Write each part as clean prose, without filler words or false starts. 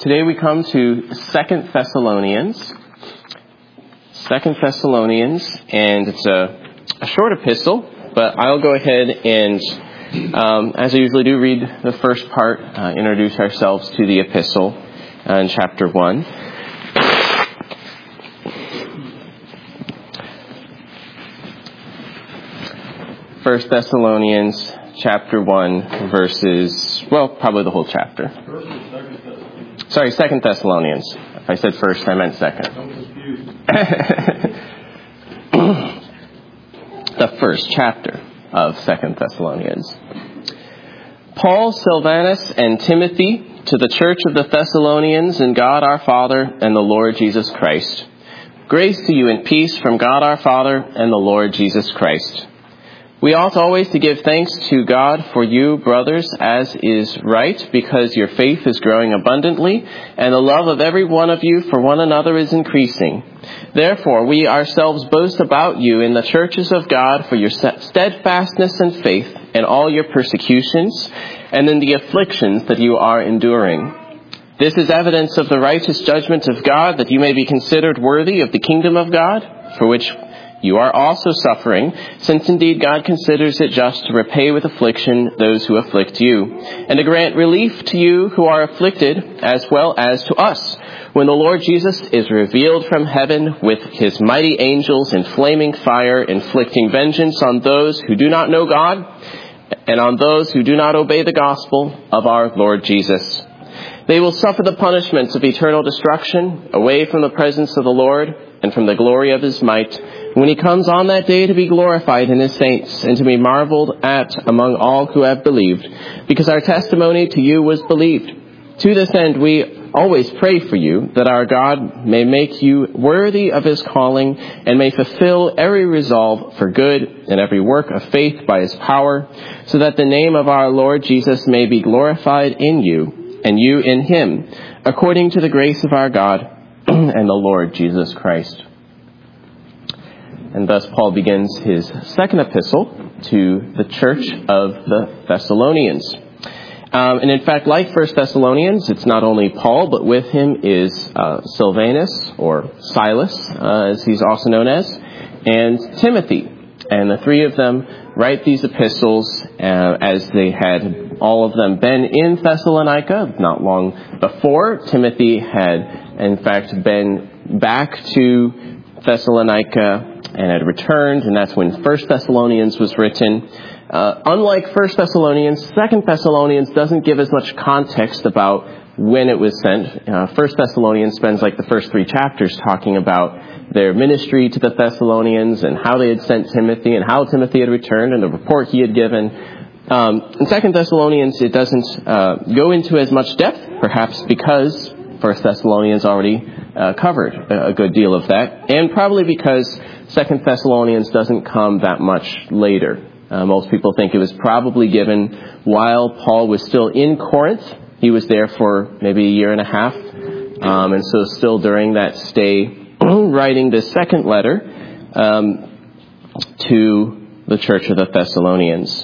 Today we come to 2 Thessalonians. 2 Thessalonians, and it's a short epistle, but I'll go ahead and, as I usually do, read the first part, introduce ourselves to the epistle in chapter 1. First Thessalonians chapter 1, verses, well, probably the whole chapter. Sorry, 2 Thessalonians. If I said first, I meant second. The first chapter of 2 Thessalonians. Paul, Silvanus, and Timothy, to the church of the Thessalonians in God our Father and the Lord Jesus Christ. Grace to you and peace from God our Father and the Lord Jesus Christ. We ought always to give thanks to God for you, brothers, as is right, because your faith is growing abundantly, and the love of every one of you for one another is increasing. Therefore, we ourselves boast about you in the churches of God for your steadfastness and faith in all your persecutions, and in the afflictions that you are enduring. This is evidence of the righteous judgment of God, that you may be considered worthy of the kingdom of God, for which you are also suffering, since indeed God considers it just to repay with affliction those who afflict you, and to grant relief to you who are afflicted, as well as to us, when the Lord Jesus is revealed from heaven with his mighty angels in flaming fire, inflicting vengeance on those who do not know God, and on those who do not obey the gospel of our Lord Jesus. They will suffer the punishments of eternal destruction, away from the presence of the Lord, and from the glory of his might, when he comes on that day to be glorified in his saints, and to be marveled at among all who have believed, because our testimony to you was believed. To this end we always pray for you, that our God may make you worthy of his calling, and may fulfill every resolve for good and every work of faith by his power, so that the name of our Lord Jesus may be glorified in you, and you in him, according to the grace of our God and the Lord Jesus Christ. And thus Paul begins his second epistle to the church of the Thessalonians. And in fact, like 1 Thessalonians, it's not only Paul, but with him is Silvanus, or Silas, as he's also known as, and Timothy. And the three of them write these epistles as they had all of them been in Thessalonica not long before. Timothy had, in fact, been back to Thessalonica and had returned, and that's when 1 Thessalonians was written. Unlike 1 Thessalonians, 2 Thessalonians doesn't give as much context about when it was sent. 1 Thessalonians spends like the first 3 chapters talking about their ministry to the Thessalonians and how they had sent Timothy and how Timothy had returned and the report he had given. In 2 Thessalonians, it doesn't go into as much depth, perhaps because 1 Thessalonians already covered a good deal of that, and probably because 2 Thessalonians doesn't come that much later. Most people think it was probably given while Paul was still in Corinth. He was there for maybe a year and a half, and so still during that stay, writing this second letter to the church of the Thessalonians.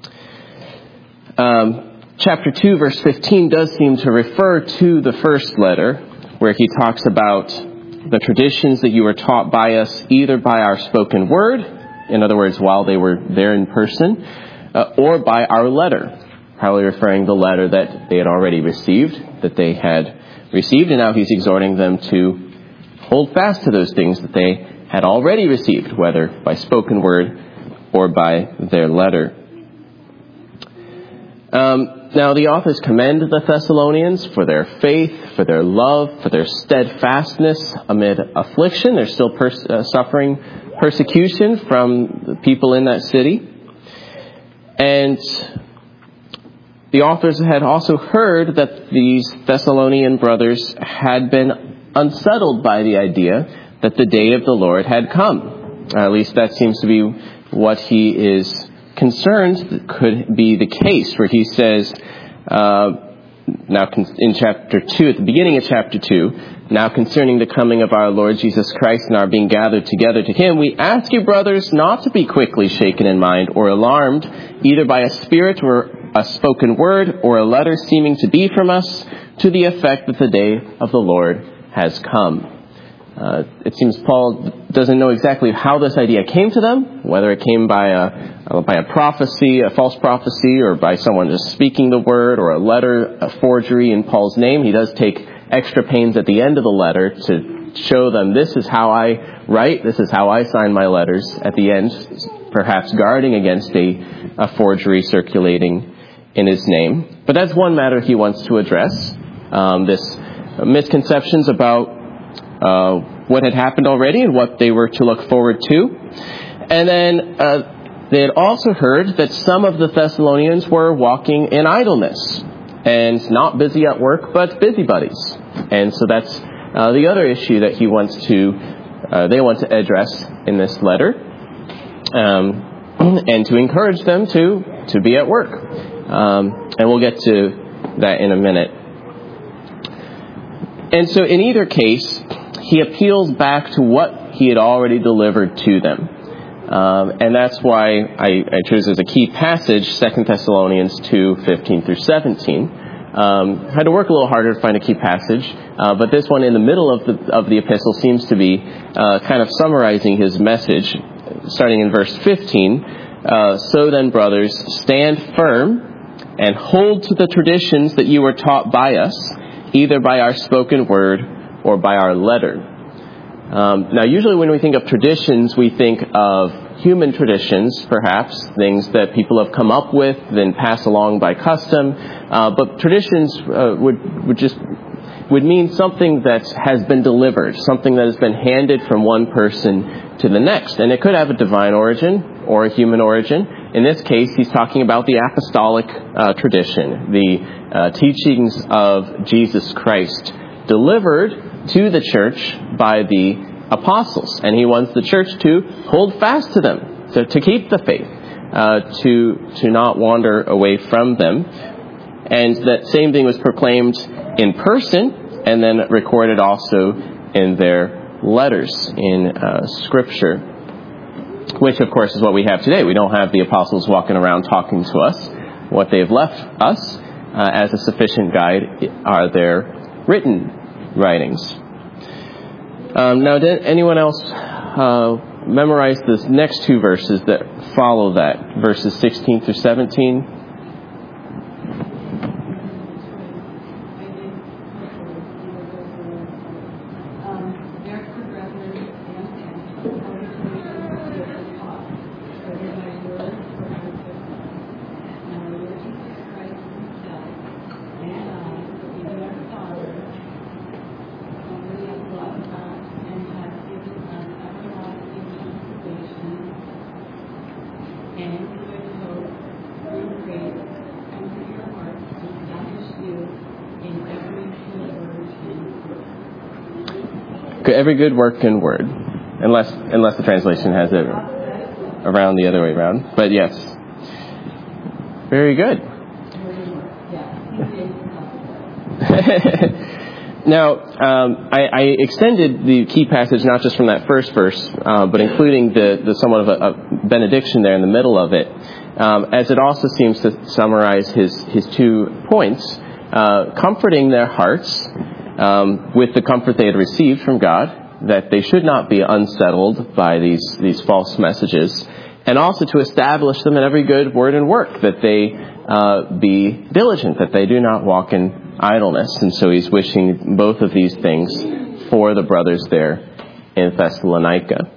Chapter 2, verse 15 does seem to refer to the first letter, where he talks about the traditions that you were taught by us, either by our spoken word, in other words, while they were there in person, or by our letter, probably referring to the letter that they had already received, and now he's exhorting them to hold fast to those things that they had already received, whether by spoken word or by their letter. Now, the authors commend the Thessalonians for their faith, for their love, for their steadfastness amid affliction. They're still suffering persecution from the people in that city. And the authors had also heard that these Thessalonian brothers had been unsettled by the idea that the day of the Lord had come. At least that seems to be what he is concerned that could be the case, where he says, now in chapter 2, at the beginning of chapter 2, now concerning the coming of our Lord Jesus Christ and our being gathered together to him, we ask you, brothers, not to be quickly shaken in mind or alarmed, either by a spirit or a spoken word or a letter seeming to be from us, to the effect that the day of the Lord has come. It seems Paul doesn't know exactly how this idea came to them, whether it came by a prophecy, a false prophecy, or by someone just speaking the word, or a letter, a forgery in Paul's name. He does take extra pains at the end of the letter to show them, this is how I write, this is how I sign my letters at the end, perhaps guarding against a forgery circulating in his name. But that's one matter he wants to address, this misconceptions about what had happened already and what they were to look forward to. And then they had also heard that some of the Thessalonians were walking in idleness and not busy at work, but busybodies. And so that's the other issue that they want to address in this letter, and to encourage them to be at work. And we'll get to that in a minute. And so in either case, he appeals back to what he had already delivered to them. And that's why I chose as a key passage 2 Thessalonians 2:15 through 17. Had to work a little harder to find a key passage, but this one in the middle of the epistle seems to be kind of summarizing his message, starting in verse 15. So then, brothers, stand firm and hold to the traditions that you were taught by us, either by our spoken word or by our letter. Now, usually when we think of traditions, we think of human traditions, perhaps, things that people have come up with, then pass along by custom. But traditions would mean something that has been delivered, something that has been handed from one person to the next. And it could have a divine origin or a human origin. In this case, he's talking about the apostolic tradition, the teachings of Jesus Christ, delivered to the church by the apostles. And he wants the church to hold fast to them, to keep the faith, to not wander away from them. And that same thing was proclaimed in person and then recorded also in their letters in Scripture, which, of course, is what we have today. We don't have the apostles walking around talking to us. What they've left us as a sufficient guide are their written writings. Now, did anyone else memorize the next two verses that follow that, verses 16 through 17? Every good work and word, unless the translation has it around the other way around. But yes, very good. Now, I extended the key passage not just from that first verse, but including the somewhat of a benediction there in the middle of it, as it also seems to summarize his 2 points, comforting their hearts with the comfort they had received from God, that they should not be unsettled by these false messages, and also to establish them in every good word and work, that they be diligent, that they do not walk in idleness. And so he's wishing both of these things for the brothers there in Thessalonica.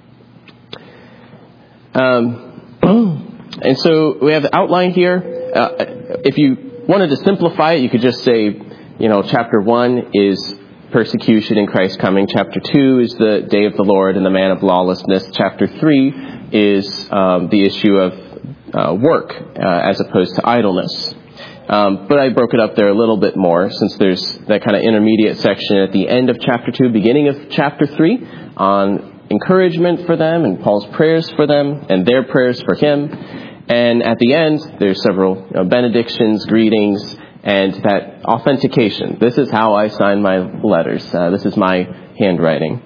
And so we have the outline here. If you wanted to simplify it, you could just say, chapter 1 is persecution in Christ's coming. Chapter 2 is the day of the Lord and the man of lawlessness. Chapter 3 is the issue of work as opposed to idleness. But I broke it up there a little bit more, since there's that kind of intermediate section at the end of chapter 2, beginning of chapter 3, on encouragement for them and Paul's prayers for them and their prayers for him. And at the end, there's several benedictions, greetings, and that authentication. This is how I sign my letters. This is my handwriting.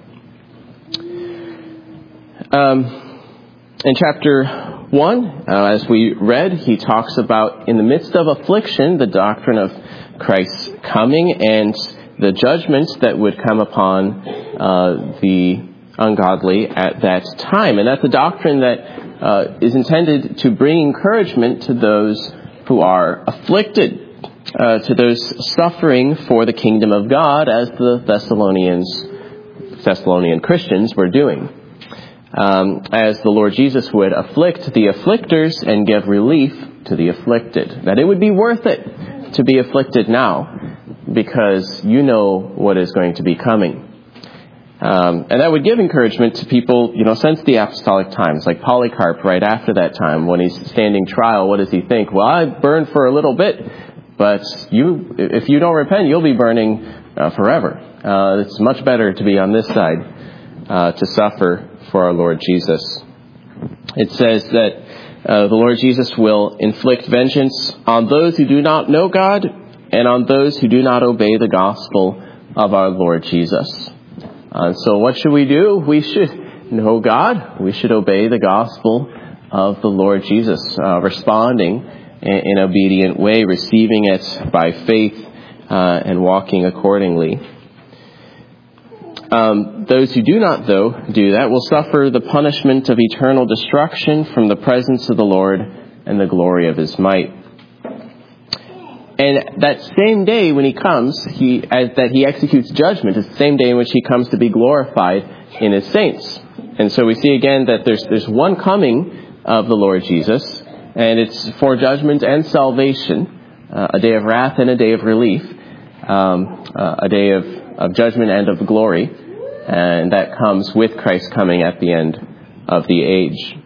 In chapter 1, as we read, he talks about, in the midst of affliction, the doctrine of Christ's coming and the judgments that would come upon the ungodly at that time. And that's a doctrine that is intended to bring encouragement to those who are afflicted, to those suffering for the kingdom of God, as the Thessalonian Christians were doing. As the Lord Jesus would afflict the afflictors and give relief to the afflicted. That it would be worth it to be afflicted now, because you know what is going to be coming. And that would give encouragement to people, since the apostolic times, like Polycarp right after that time, when he's standing trial, what does he think? Well, I burned for a little bit, but if you don't repent, you'll be burning forever. It's much better to be on this side, to suffer for our Lord Jesus. It says that the Lord Jesus will inflict vengeance on those who do not know God and on those who do not obey the gospel of our Lord Jesus. So what should we do? We should know God. We should obey the gospel of the Lord Jesus, responding in an obedient way, receiving it by faith and walking accordingly. Those who do not, though, do that will suffer the punishment of eternal destruction from the presence of the Lord and the glory of his might. And that same day when he comes, he executes judgment, is the same day in which he comes to be glorified in his saints. And so we see again that there's one coming of the Lord Jesus, and it's for judgment and salvation, a day of wrath and a day of relief, a day of judgment and of glory, and that comes with Christ coming at the end of the age.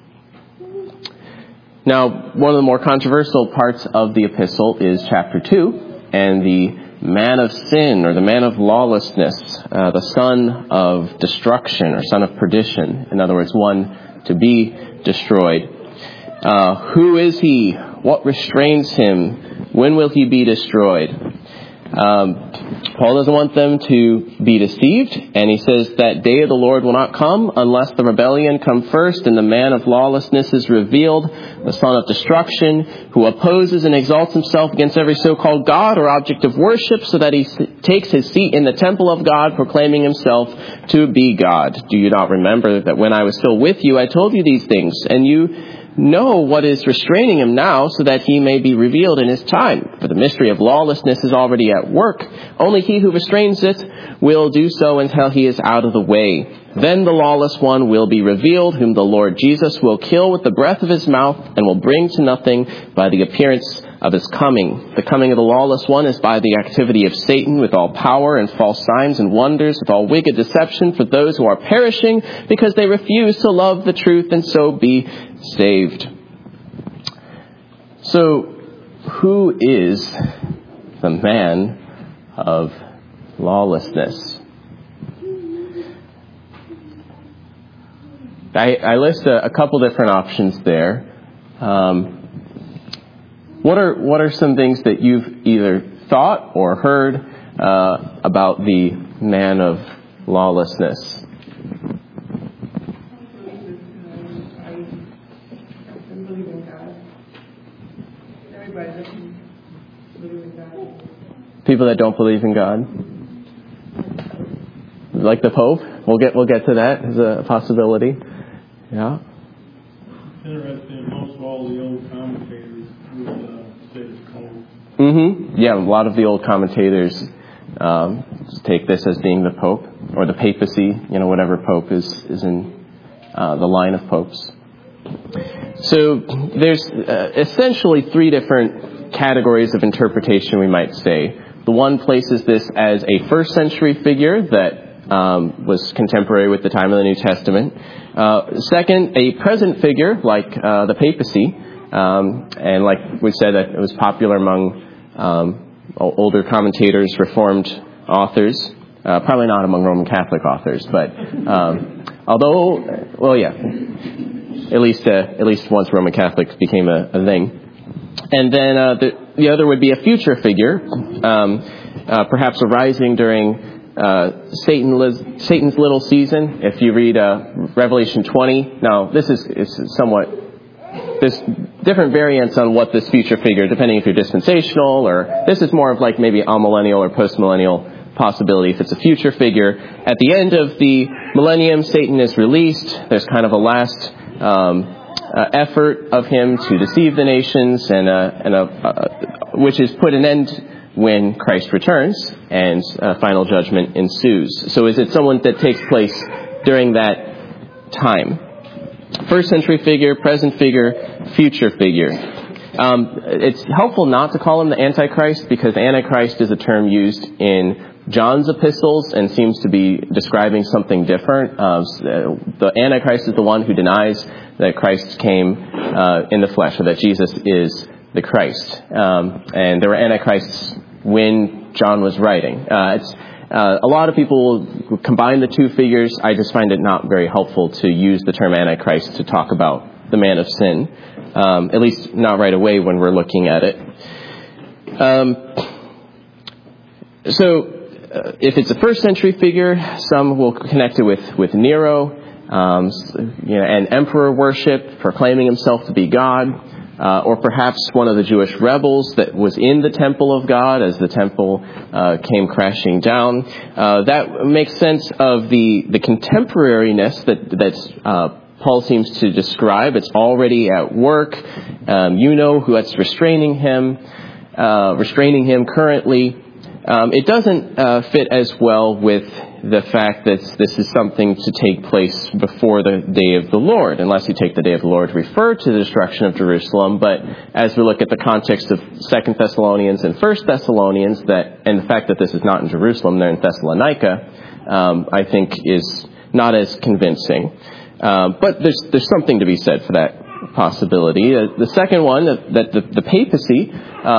Now, one of the more controversial parts of the epistle is chapter 2, and the man of sin, or the man of lawlessness, the son of destruction, or son of perdition. In other words, one to be destroyed. Who is he? What restrains him? When will he be destroyed? Paul doesn't want them to be deceived, and he says that day of the Lord will not come unless the rebellion come first and the man of lawlessness is revealed, the son of destruction, who opposes and exalts himself against every so-called God or object of worship, so that he takes his seat in the temple of God, proclaiming himself to be God. Do you not remember that when I was still with you, I told you these things, and you know what is restraining him now, so that he may be revealed in his time. For the mystery of lawlessness is already at work. Only he who restrains it will do so until he is out of the way. Then the lawless one will be revealed, whom the Lord Jesus will kill with the breath of his mouth, and will bring to nothing by the appearance of his coming. The coming of the lawless one is by the activity of Satan, with all power and false signs and wonders, with all wicked deception for those who are perishing, because they refuse to love the truth and so be saved. So, who is the man of lawlessness? I list a couple different options there. What are some things that you've either thought or heard about the man of lawlessness? People that don't believe in God, like the Pope. We'll get to that as a possibility. Yeah. Interesting. Most of all the old commentators would say it's Pope. Mm-hmm. Yeah, a lot of the old commentators take this as being the Pope or the papacy. Whatever Pope is in the line of popes. So there's essentially three different categories of interpretation, we might say. The one places this as a first century figure that was contemporary with the time of the New Testament. Second, a present figure like the papacy, and like we said, that it was popular among older commentators, Reformed authors. Probably not among Roman Catholic authors, but although, well, yeah, at least once Roman Catholics became a thing. And then the other would be a future figure, perhaps arising during Satan's little season. If you read Revelation 20, now this different variants on what this future figure, depending if you're dispensational or this is more of like maybe amillennial or postmillennial possibility. If it's a future figure, at the end of the millennium, Satan is released. There's kind of a last effort of him to deceive the nations, which is put an end when Christ returns and final judgment ensues. So is it someone that takes place during that time? First century figure, present figure, future figure. It's helpful not to call him the Antichrist because Antichrist is a term used in John's epistles and seems to be describing something different. The Antichrist is the one who denies that Christ came in the flesh, or that Jesus is the Christ. And there were Antichrists when John was writing. A lot of people combine the two figures. I just find it not very helpful to use the term Antichrist to talk about the man of sin, at least not right away when we're looking at it. If it's a first century figure, some will connect it with Nero, and emperor worship, proclaiming himself to be God, or perhaps one of the Jewish rebels that was in the temple of God as the temple came crashing down. That makes sense of the contemporariness that Paul seems to describe. It's already at work. Who that's restraining him currently. It doesn't fit as well with the fact that this is something to take place before the day of the Lord, unless you take the day of the Lord to refer to the destruction of Jerusalem. But as we look at the context of 2 Thessalonians and 1 Thessalonians, and the fact that this is not in Jerusalem, they're in Thessalonica, I think is not as convincing. But there's something to be said for that possibility. The second one, that the papacy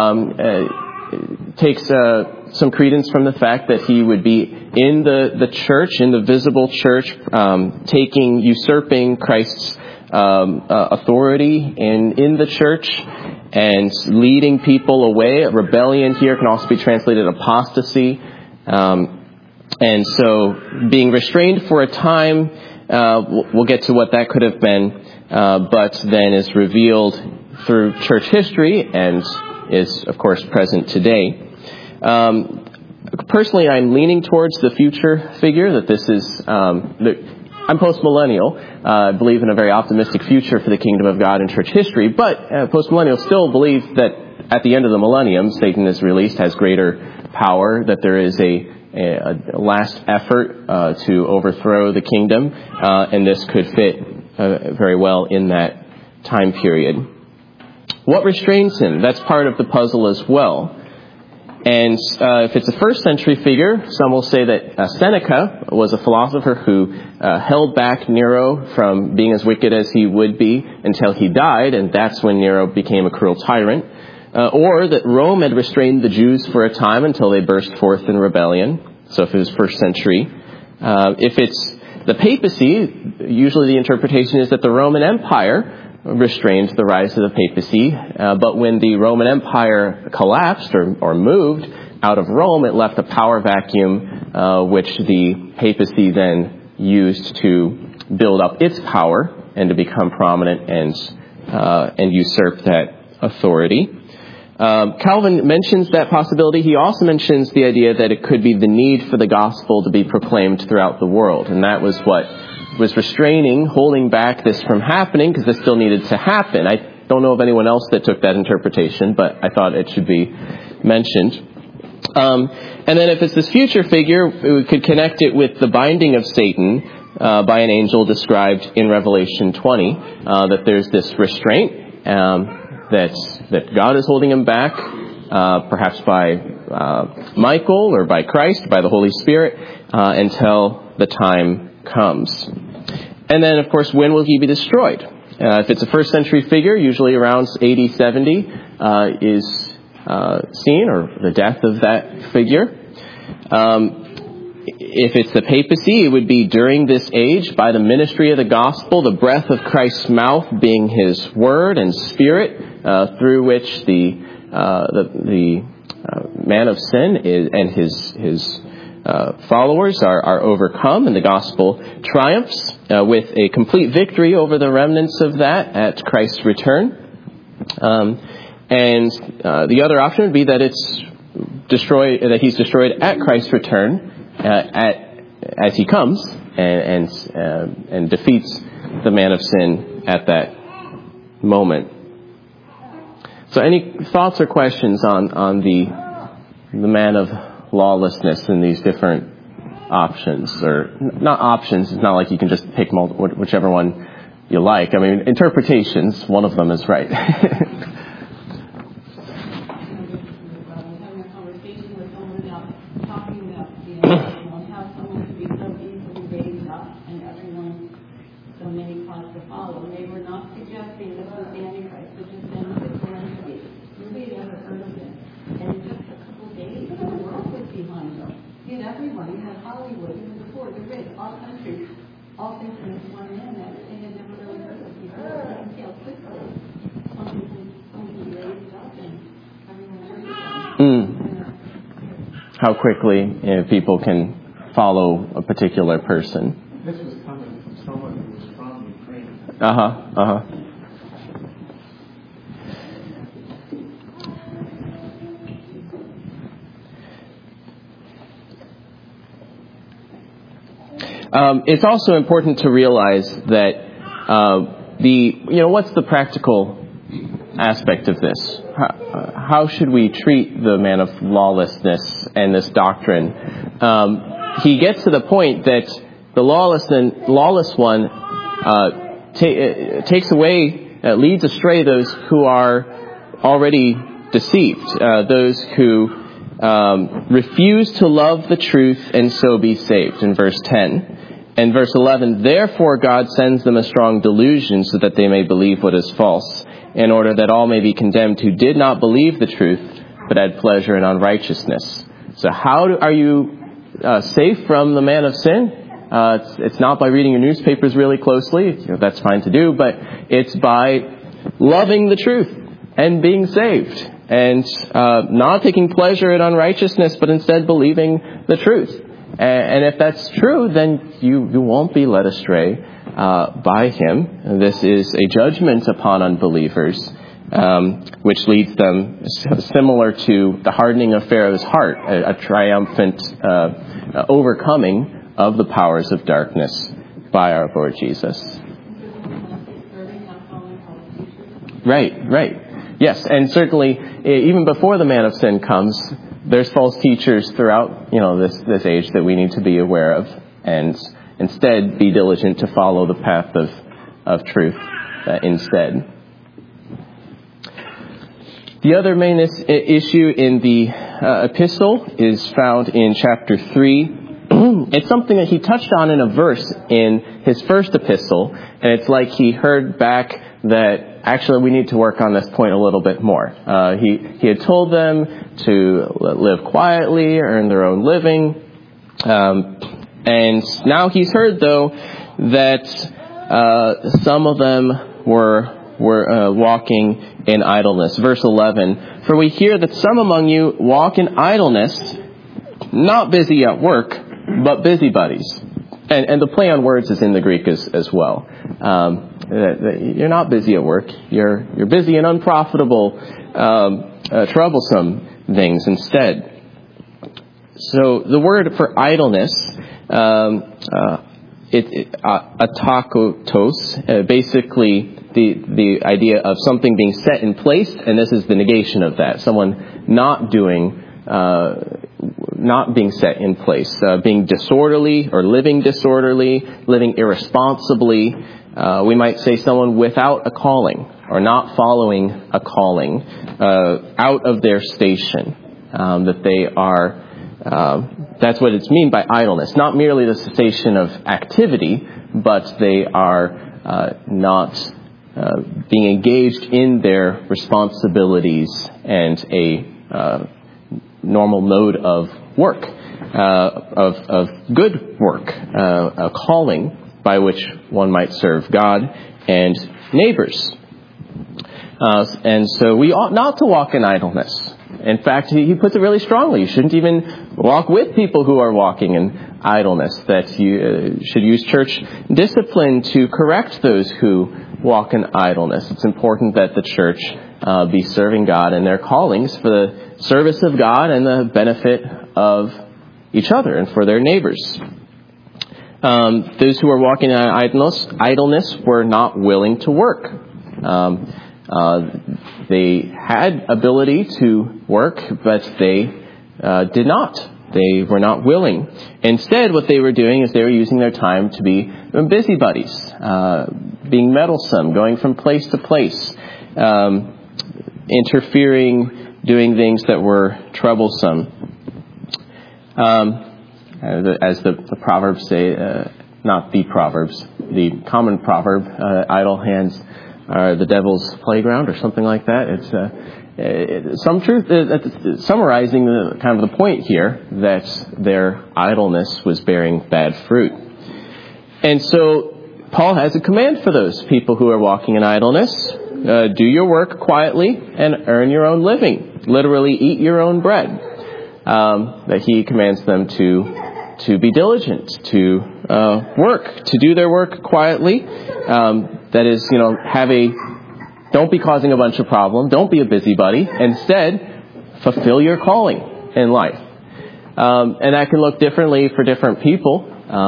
takes some credence from the fact that he would be in the church, in the visible church, usurping Christ's authority in the church and leading people away. Rebellion here can also be translated apostasy. And so being restrained for a time, we'll get to what that could have been, but then is revealed through church history and is, of course, present today. Personally, I'm leaning towards the future figure, that this is, I'm postmillennial. I believe in a very optimistic future for the kingdom of God in church history, but postmillennials still believe that at the end of the millennium, Satan is released, has greater power, that there is a last effort to overthrow the kingdom, and this could fit very well in that time period. What restrains him? That's part of the puzzle as well. And if it's a first century figure, some will say that Seneca was a philosopher who held back Nero from being as wicked as he would be until he died, and that's when Nero became a cruel tyrant. Or that Rome had restrained the Jews for a time until they burst forth in rebellion. So if it was first century. If it's the papacy, usually the interpretation is that the Roman Empire restrained the rise of the papacy, but when the Roman Empire collapsed or moved out of Rome, it left a power vacuum, which the papacy then used to build up its power and to become prominent and usurp that authority. Calvin mentions that possibility. He also mentions the idea that it could be the need for the gospel to be proclaimed throughout the world, and that was what was holding back this from happening, because this still needed to happen. I don't know of anyone else that took that interpretation, but I thought it should be mentioned. And then if it's this future figure, we could connect it with the binding of Satan by an angel described in Revelation 20, that there's this restraint, that God is holding him back, perhaps by Michael or by Christ, by the Holy Spirit, until the time comes. And then, of course, when will he be destroyed? If it's a first century figure, usually around AD 70 is seen, or the death of that figure. If it's the papacy, it would be during this age by the ministry of the gospel, the breath of Christ's mouth being his word and spirit, through which the man of sin and his followers are overcome, and the gospel triumphs with a complete victory over the remnants of that at Christ's return. And the other option would be that it's destroyed, that he's destroyed at Christ's return, as he comes and defeats the man of sin at that moment. So, any thoughts or questions on the man of lawlessness and these different options, or not options? It's not like you can just pick whichever one you like. I mean, interpretations. One of them is right. How quickly people can follow a particular person. This was coming from someone who was from Ukraine. It's also important to realize that what's the practical aspect of this? How should we treat the man of lawlessness and this doctrine? He gets to the point that the lawless one takes away, leads astray those who are already deceived, those who refuse to love the truth and so be saved, in verse 10. And verse 11, therefore God sends them a strong delusion so that they may believe what is false, in order that all may be condemned who did not believe the truth, but had pleasure in unrighteousness. So how are you safe from the man of sin? It's not by reading your newspapers really closely. That's fine to do, but it's by loving the truth and being saved, and not taking pleasure in unrighteousness, but instead believing the truth. And if that's true, then you won't be led astray by him. And this is a judgment upon unbelievers, which leads them similar to the hardening of Pharaoh's heart, a triumphant overcoming of the powers of darkness by our Lord Jesus. Right. Yes, and certainly even before the man of sin comes, there's false teachers throughout this age that we need to be aware of, and instead be diligent to follow the path of truth instead. The other main issue in the epistle is found in chapter 3. It's something that he touched on in a verse in his first epistle, and it's like he heard back that actually we need to work on this point a little bit more. He had told them to live quietly, earn their own living, and now he's heard, though, that some of them were walking in idleness. Verse 11, for we hear that some among you walk in idleness, not busy at work, but busybodies. And the play on words is in the Greek as well. You're not busy at work. You're busy in unprofitable, troublesome things instead. So the word for idleness, atakotos, basically the idea of something being set in place, and this is the negation of that. Someone not being set in place, being disorderly or living disorderly, living irresponsibly. We might say someone without a calling or not following a calling, out of their station, that they are, that's what it's mean by idleness. Not merely the cessation of activity, but they are not being engaged in their responsibilities and a normal mode of work, of good work, a calling by which one might serve God and neighbors. And so we ought not to walk in idleness. In fact, he puts it really strongly. You shouldn't even walk with people who are walking in idleness, that you should use church discipline to correct those who walk in idleness. It's important that the church be serving God in their callings for the service of God and the benefit of each other and for their neighbors. Those who were walking in idleness were not willing to work. They had ability to work, but they did not. They were not willing. Instead, what they were doing is they were using their time to be busybodies, being meddlesome, going from place to place, interfering, doing things that were troublesome. As the Proverbs say, not the Proverbs, the common proverb, idle hands are the devil's playground or something like that. It's some truth, summarizing kind of the point here that their idleness was bearing bad fruit. And so Paul has a command for those people who are walking in idleness. Do your work quietly and earn your own living. Literally eat your own bread. That he commands them to be diligent, to work, to do their work quietly. That is, don't be causing a bunch of problems. Don't be a busybody. Instead, fulfill your calling in life. And that can look differently for different people.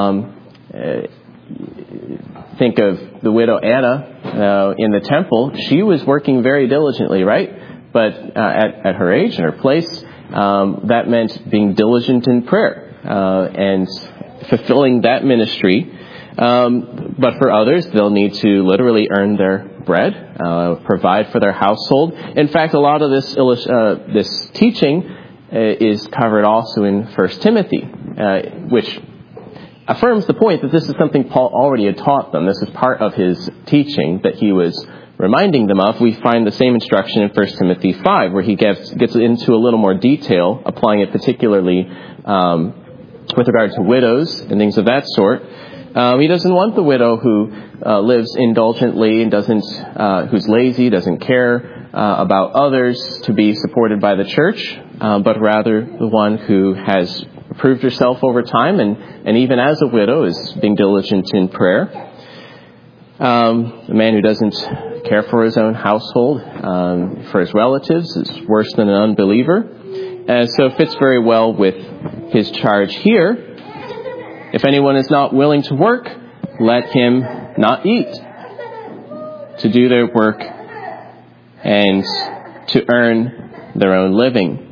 Think of the widow Anna in the temple. She was working very diligently, right? But at her age and her place, that meant being diligent in prayer and fulfilling that ministry. But for others, they'll need to literally earn their bread, provide for their household. In fact, a lot of this teaching is covered also in 1 Timothy, which affirms the point that this is something Paul already had taught them. This is part of his teaching that he was reminding them of. We find the same instruction in 1 Timothy 5, where he gets into a little more detail, applying it particularly with regard to widows and things of that sort. He doesn't want the widow who lives indulgently and who's lazy, doesn't care about others to be supported by the church, but rather the one who has proved herself over time and even as a widow is being diligent in prayer. The man who doesn't care for his own household, for his relatives, is worse than an unbeliever. So it fits very well with his charge here. If anyone is not willing to work, let him not eat. To do their work and to earn their own living.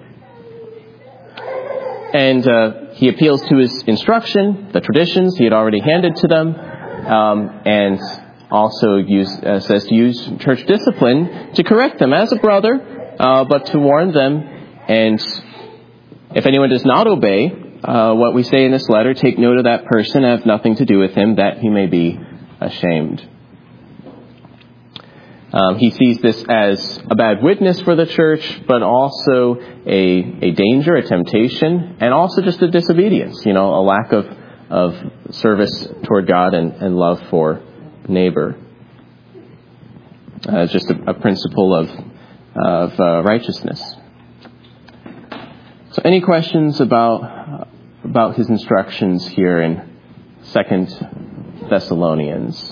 And he appeals to his instruction, the traditions he had already handed to them, and also says to use church discipline to correct them as a brother, but to warn them. And if anyone does not obey what we say in this letter, take note of that person, have nothing to do with him, that he may be ashamed. He sees this as a bad witness for the church, but also a danger, a temptation, and also just a disobedience, a lack of service toward God and love for neighbor. It's just a principle of righteousness. So any questions about his instructions here in 2 Thessalonians?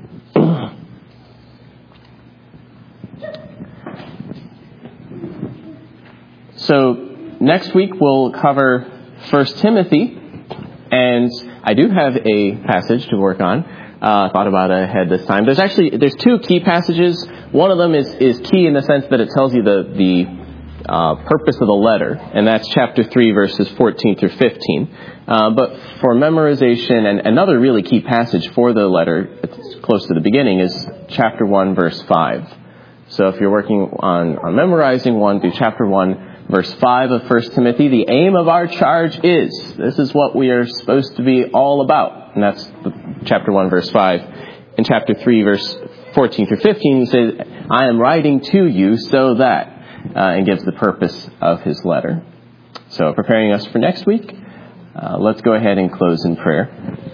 So next week we'll cover 1 Timothy, and I do have a passage to work on. Thought about it ahead this time. There's two key passages. One of them is key in the sense that it tells you the purpose of the letter, and that's chapter 3, verses 14 through 15. But for memorization, and another really key passage for the letter, it's close to the beginning, is chapter 1, verse 5. So if you're working on memorizing one, do chapter 1, verse 5 of 1 Timothy. The aim of our charge this is what we are supposed to be all about. And that's chapter 1, verse 5. In chapter 3, verse 14 through 15, he says, I am writing to you so that, and gives the purpose of his letter. So preparing us for next week, let's go ahead and close in prayer.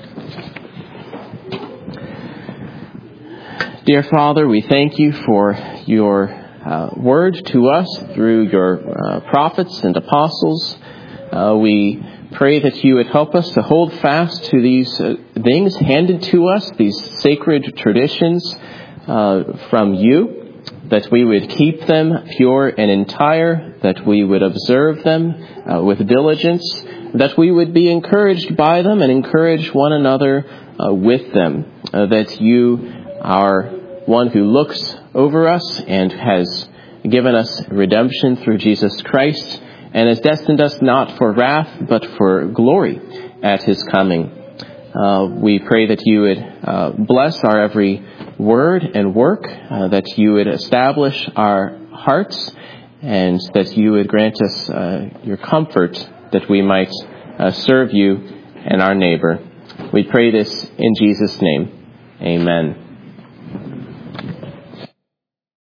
Dear Father, we thank you for your word to us through your prophets and apostles. We pray that you would help us to hold fast to these things handed to us, these sacred traditions from you, that we would keep them pure and entire, that we would observe them with diligence, that we would be encouraged by them and encourage one another with them, that you are one who looks over us and has given us redemption through Jesus Christ and has destined us not for wrath but for glory at his coming. We pray that you would bless our every word and work, that you would establish our hearts, and that you would grant us your comfort that we might serve you and our neighbor. We pray this in Jesus' name. Amen.